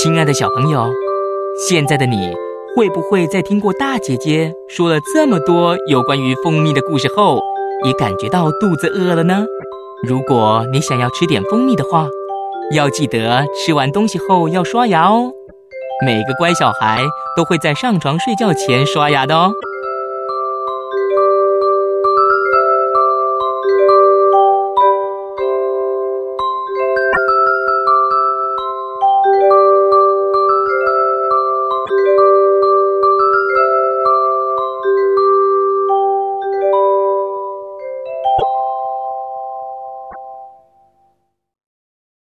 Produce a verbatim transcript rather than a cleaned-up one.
亲爱的小朋友，现在的你会不会在听过大姐姐说了这么多有关于蜂蜜的故事后，也感觉到肚子饿了呢？如果你想要吃点蜂蜜的话，要记得吃完东西后要刷牙哦。每个乖小孩都会在上床睡觉前刷牙的哦。